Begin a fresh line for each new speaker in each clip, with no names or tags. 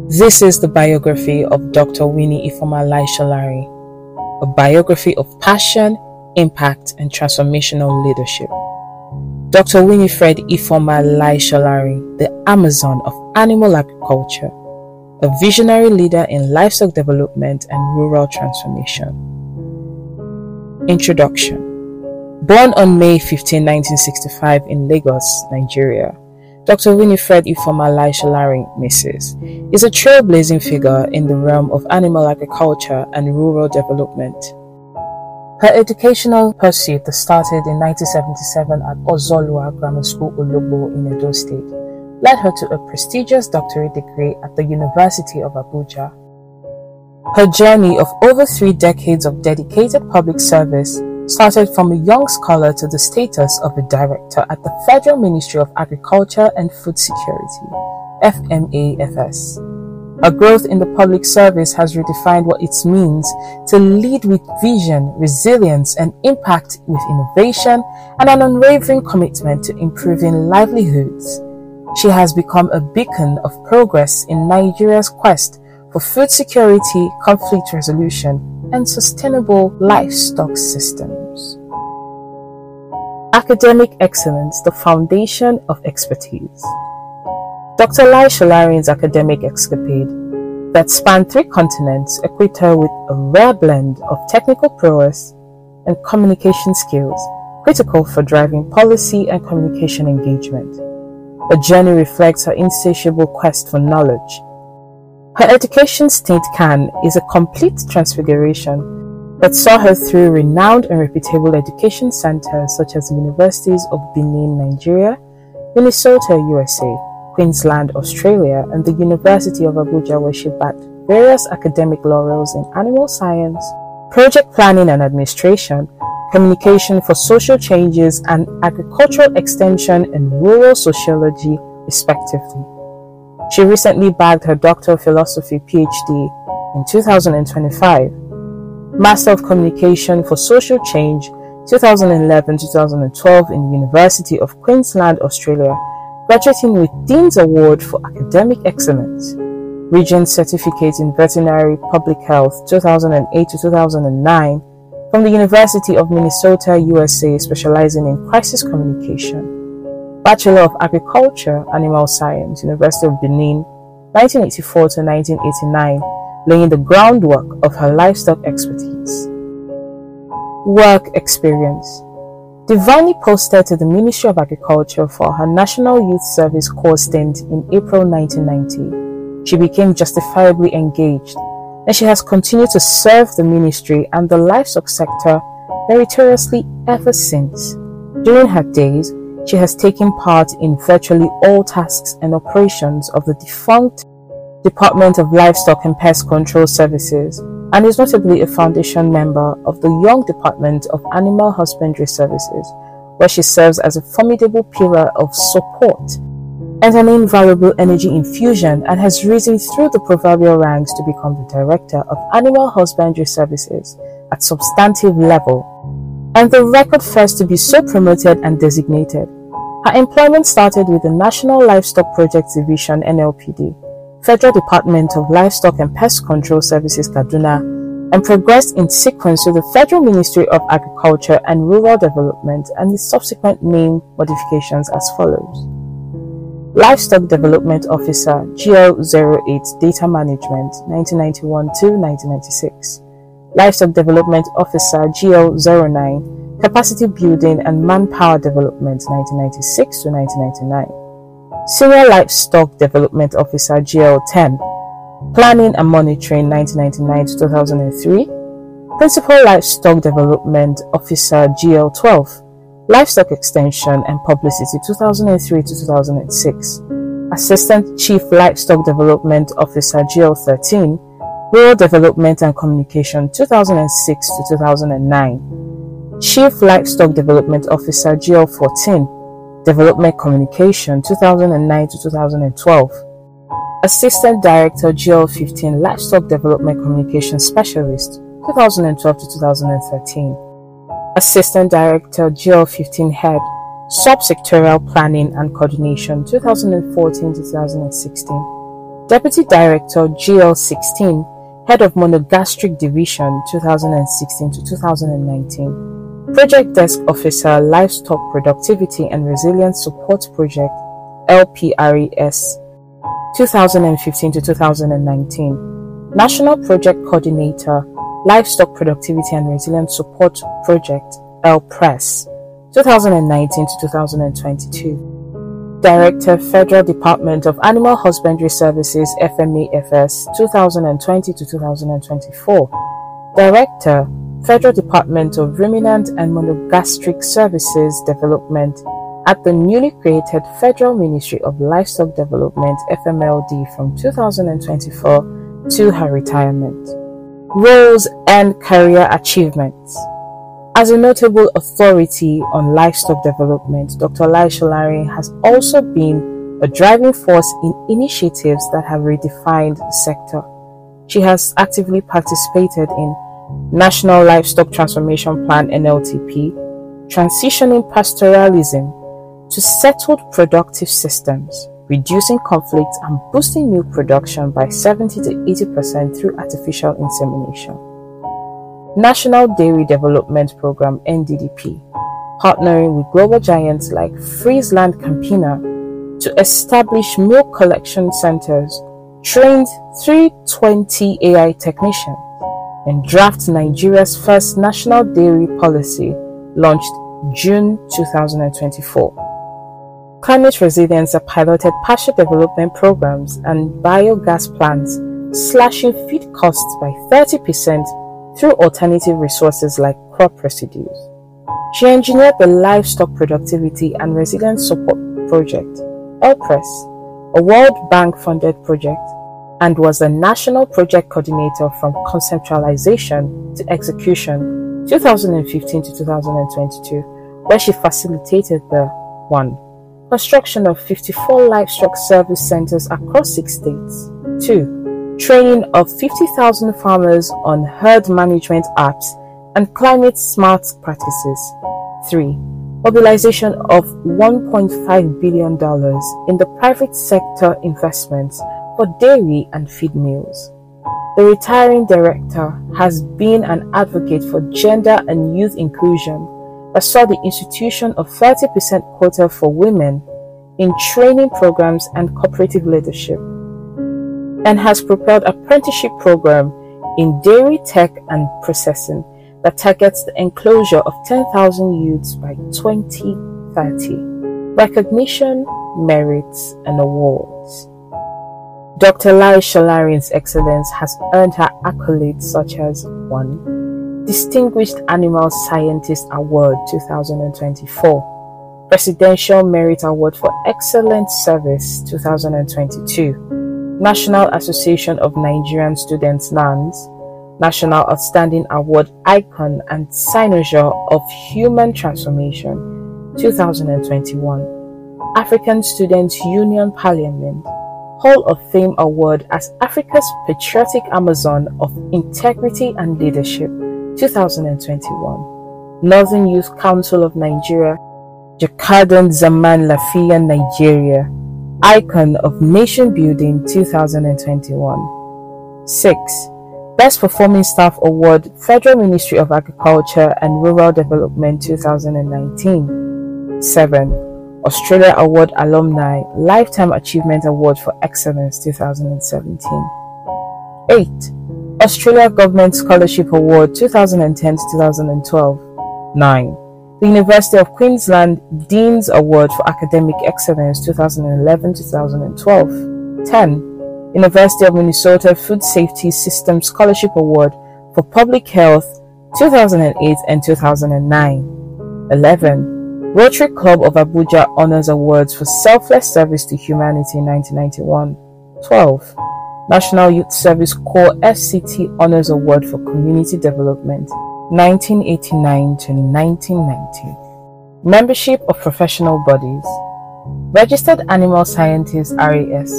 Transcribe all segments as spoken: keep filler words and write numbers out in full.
This is the biography of Doctor Winnie Ifeoma Sholari, a biography of passion, impact, and transformational leadership. Doctor Winifred Ifeoma Sholari, the Amazon of animal agriculture, a visionary leader in livestock development and rural transformation. Introduction. Born on May fifteenth, nineteen sixty-five in Lagos, Nigeria, Doctor Winifred Ifeoma Sholari, Missus is a trailblazing figure in the realm of animal agriculture and rural development. Her educational pursuit that started in nineteen seventy-seven at Ozolua Grammar School, Ologbo in Edo State, led her to a prestigious doctorate degree at the University of Abuja. Her journey of over three decades of dedicated public service started from a young scholar to the status of a director at the Federal Ministry of Agriculture and Food Security, F M A F S. Her growth in the public service has redefined what it means to lead with vision, resilience, and impact with innovation and an unwavering commitment to improving livelihoods. She has become a beacon of progress in Nigeria's quest for food security, conflict resolution, and sustainable livestock systems. Academic excellence, the foundation of expertise. Doctor Sholari's academic escapade that spanned three continents equipped her with a rare blend of technical prowess and communication skills critical for driving policy and communication engagement. Her journey reflects her insatiable quest for knowledge. Her education stint Cannes is a complete transfiguration that saw her through renowned and reputable education centers such as the Universities of Benin, Nigeria, Minnesota, U S A, Queensland, Australia, and the University of Abuja, where she bagged various academic laurels in animal science, project planning and administration, communication for social changes, and agricultural extension and rural sociology, respectively. She recently bagged her Doctor of Philosophy P H D in two thousand twenty-five, Master of Communication for Social Change twenty eleven to twenty twelve in the University of Queensland, Australia, graduating with Dean's Award for Academic Excellence, Regents Certificate in Veterinary Public Health two thousand eight to two thousand nine from the University of Minnesota, U S A, specializing in crisis communication, Bachelor of Agriculture, Animal Science, University of Benin, nineteen eighty-four to nineteen eighty-nine, laying the groundwork of her livestock expertise. Work experience. Divinely posted to the Ministry of Agriculture for her National Youth Service Corps stint in April nineteen ninety, she became justifiably engaged, and she has continued to serve the ministry and the livestock sector meritoriously ever since. During her days, she has taken part in virtually all tasks and operations of the defunct Department of Livestock and Pest Control Services, and is notably a foundation member of the Young Department of Animal Husbandry Services, where she serves as a formidable pillar of support and an invaluable energy infusion, and has risen through the proverbial ranks to become the Director of Animal Husbandry Services at substantive level, and the record first to be so promoted and designated. Her employment started with the National Livestock Projects Division N L P D, Federal Department of Livestock and Pest Control Services Kaduna, and progressed in sequence to the Federal Ministry of Agriculture and Rural Development and its subsequent name modifications as follows. Livestock Development Officer, G L zero eight Data Management, nineteen ninety-one to nineteen ninety-six. Livestock Development Officer, G L zero nine Capacity Building and Manpower Development, nineteen ninety-six to nineteen ninety-nine. Senior Livestock Development Officer, G L ten, Planning and Monitoring, nineteen ninety-nine to two thousand three. Principal Livestock Development Officer, G L twelve, Livestock Extension and Publicity, two thousand three to two thousand six. Assistant Chief Livestock Development Officer, G L thirteen, Rural Development and Communication, two thousand six to two thousand nine. Chief Livestock Development Officer, G L fourteen, Development Communication, two thousand nine to two thousand twelve. Assistant Director, G L fifteen, Livestock Development Communication Specialist, two thousand twelve to two thousand thirteen. Assistant Director, G L fifteen Head, Subsectorial Planning and Coordination, two thousand fourteen to two thousand sixteen. Deputy Director G L sixteen, Head of Monogastric Division two thousand sixteen to two thousand nineteen, Project Desk Officer Livestock Productivity and Resilience Support Project L P R E S two thousand fifteen to two thousand nineteen, National Project Coordinator Livestock Productivity and Resilience Support Project L P R E S two thousand nineteen to two thousand twenty-two, Director Federal Department of Animal Husbandry Services F M A F S two thousand twenty to two thousand twenty-four, Director Federal Department of Ruminant and Monogastric Services Development at the newly created Federal Ministry of Livestock Development F M L D from two thousand twenty-four to her retirement. Roles and career achievements. As a notable authority on livestock development, Doctor Lai Sholaryin has also been a driving force in initiatives that have redefined the sector. She has actively participated in National Livestock Transformation Plan N L T P, transitioning pastoralism to settled productive systems, reducing conflict and boosting milk production by seventy to eighty percent through artificial insemination. National Dairy Development Program N D D P, partnering with global giants like Friesland Campina to establish milk collection centers, trained three hundred twenty A I technicians, and draft Nigeria's first national dairy policy, launched June two thousand twenty-four. Climate resilience are piloted pasture development programs and biogas plants, slashing feed costs by thirty percent through alternative resources like crop residues. She engineered the Livestock Productivity and Resilience Support Project, L P R E S, a World Bank-funded project, and was a National Project Coordinator from conceptualization to execution two thousand fifteen to two thousand twenty-two, where she facilitated the one. Construction of fifty-four livestock service centers across six states. two. Training of fifty thousand farmers on herd management apps and climate-smart practices. three. Mobilization of one point five billion dollars in the private sector investments for dairy and feed mills. The retiring director has been an advocate for gender and youth inclusion that saw the institution of thirty percent quota for women in training programs and cooperative leadership, and has propelled apprenticeship program in dairy tech and processing that targets the enclosure of ten thousand youths by twenty thirty. Recognition, merits, and awards. Doctor Lai Sholaryin's excellence has earned her accolades such as one. Distinguished Animal Scientist Award two thousand twenty-four, Presidential Merit Award for Excellent Service two thousand twenty-two, National Association of Nigerian Students N A N S, National Outstanding Award Icon and Cynosure of Human Transformation two thousand twenty-one, African Students Union Parliament, Hall of Fame Award as Africa's Patriotic Amazon of Integrity and Leadership two thousand twenty-one, Northern Youth Council of Nigeria, Jakadan Zaman Lafiya Nigeria, Icon of Nation Building two thousand twenty-one. six. Best Performing Staff Award, Federal Ministry of Agriculture and Rural Development two thousand nineteen. seven. Australia Award Alumni Lifetime Achievement Award for Excellence two thousand seventeen. eight. Australia Government Scholarship Award two thousand ten to two thousand twelve. nine. The University of Queensland Dean's Award for Academic Excellence two thousand eleven to two thousand twelve. ten. University of Minnesota Food Safety System Scholarship Award for Public Health two thousand eight and two thousand nine. eleven. Rotary Club of Abuja Honors Awards for Selfless Service to Humanity nineteen ninety-one. twelve. National Youth Service Corps F C T Honors Award for Community Development nineteen eighty-nine to nineteen ninety. Membership of Professional Bodies. Registered Animal Scientist R A S,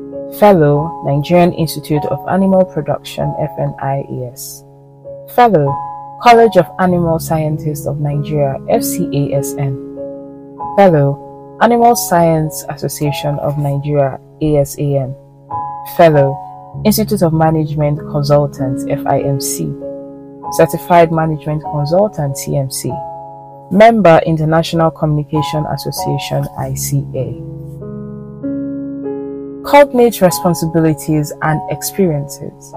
Fellow Nigerian Institute of Animal Production F N I E S, Fellow College of Animal Scientists of Nigeria F C A S N, Fellow Animal Science Association of Nigeria A S A N, Fellow, Institute of Management Consultant F I M C, Certified Management Consultant C M C, Member International Communication Association I C A. Cognate responsibilities and experiences.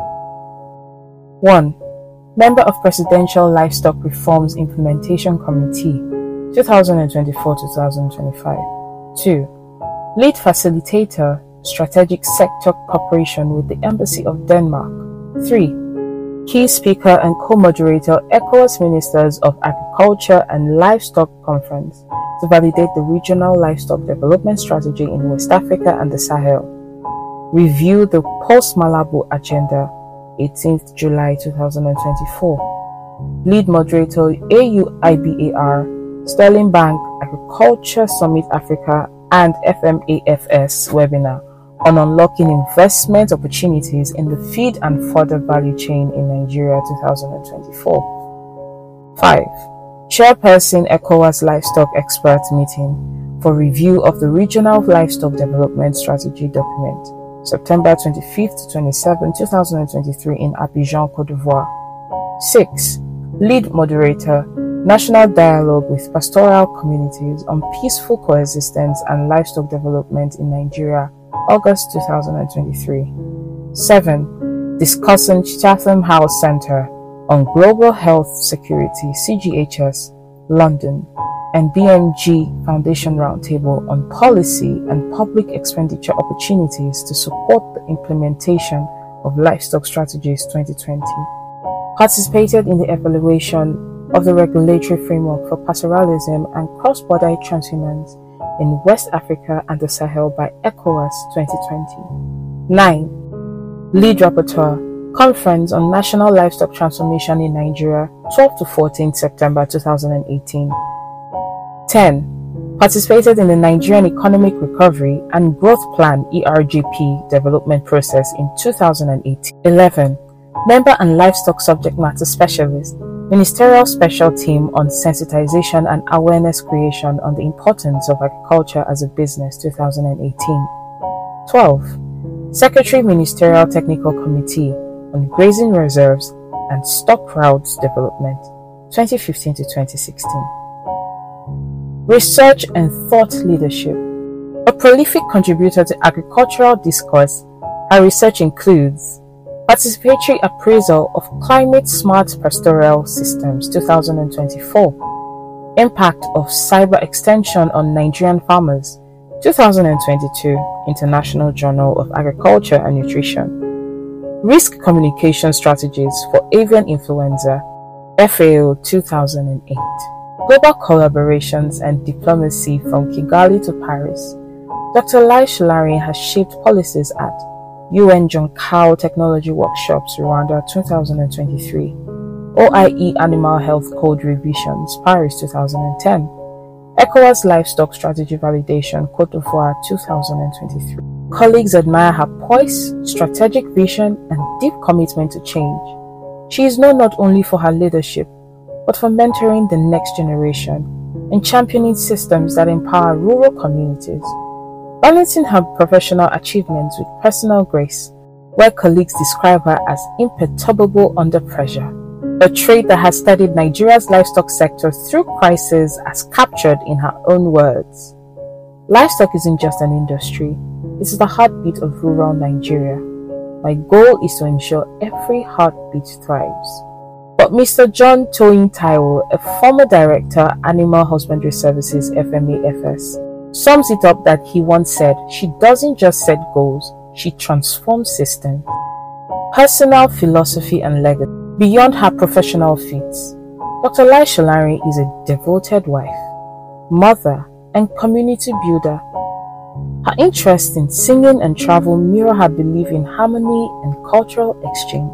one. Member of Presidential Livestock Reforms Implementation Committee, twenty twenty-four to twenty twenty-five. two. Lead Facilitator, Strategic Sector Cooperation with the Embassy of Denmark. three. Key Speaker and Co-Moderator, ECOWAS Ministers of Agriculture and Livestock Conference to validate the regional livestock development strategy in West Africa and the Sahel. Review the Post-Malabo Agenda, eighteenth July two thousand twenty-four. Lead Moderator, A U I B A R, Sterling Bank, Agriculture Summit Africa and F M A F S webinar on unlocking investment opportunities in the feed and fodder value chain in Nigeria two thousand twenty-four. five. Chairperson ECOWAS Livestock Expert Meeting for review of the Regional Livestock Development Strategy document, September twenty-fifth to twenty-seventh, two thousand twenty-three in Abidjan, Côte d'Ivoire. six. Lead Moderator, National Dialogue with Pastoral Communities on Peaceful Coexistence and Livestock Development in Nigeria, August two thousand twenty-three. seven. Discussing Chatham House Centre on Global Health Security, C G H S, London, and B M G Foundation Roundtable on Policy and Public Expenditure Opportunities to Support the Implementation of Livestock Strategies twenty twenty. Participated in the evaluation of the regulatory framework for pastoralism and cross-border transhumance in West Africa and the Sahel by ECOWAS twenty twenty. nine. Lead Rapporteur, Conference on National Livestock Transformation in Nigeria, twelfth to fourteenth September two thousand eighteen. ten. Participated in the Nigerian Economic Recovery and Growth Plan E R G P development process in two thousand eighteen. eleven. Member and Livestock Subject Matter Specialist, Ministerial Special Team on Sensitization and Awareness Creation on the Importance of Agriculture as a Business two thousand eighteen. twelve. Secretary Ministerial Technical Committee on Grazing Reserves and Stock Routes Development, twenty fifteen to twenty sixteen. Research and Thought Leadership. A prolific contributor to agricultural discourse, her research includes Participatory Appraisal of Climate Smart Pastoral Systems two thousand twenty-four, Impact of Cyber Extension on Nigerian Farmers, two thousand twenty-two, International Journal of Agriculture and Nutrition. Risk Communication Strategies for Avian Influenza, F A O two thousand eight. Global Collaborations and Diplomacy from Kigali to Paris. Doctor Lai Sholarian has shaped policies at U N John Cow Technology Workshops, Rwanda two thousand twenty-three. O I E Animal Health Code Revisions, Paris two thousand ten. ECOWAS Livestock Strategy Validation, Côte d'Ivoire two thousand twenty-three. Colleagues admire her poise, strategic vision, and deep commitment to change. She is known not only for her leadership, but for mentoring the next generation and championing systems that empower rural communities, balancing her professional achievements with personal grace, where colleagues describe her as imperturbable under pressure, a trait that has steadied Nigeria's livestock sector through crisis as captured in her own words. Livestock isn't just an industry, it is the heartbeat of rural Nigeria. My goal is to ensure every heartbeat thrives. But Mister John Toyin Taiwo, a former director, Animal Husbandry Services F M A F S, sums it up that he once said, "She doesn't just set goals, she transforms systems." Personal philosophy and legacy. Beyond her professional feats, Doctor Lai Sholarian is a devoted wife, mother, and community builder. Her interest in singing and travel mirror her belief in harmony and cultural exchange.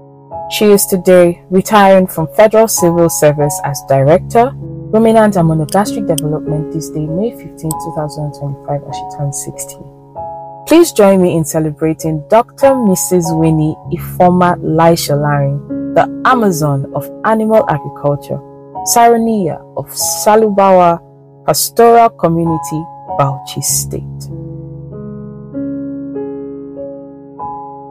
She is today retiring from Federal Civil Service as Director, Ruminant and Monogastric Development this day, May fifteenth, twenty twenty-five, as she turns sixty. Please join me in celebrating Doctor Missus Winnie Ifoma Lai Sholarian, the Amazon of Animal Agriculture, Saroniya of Salubawa Pastoral Community, Bauchi State.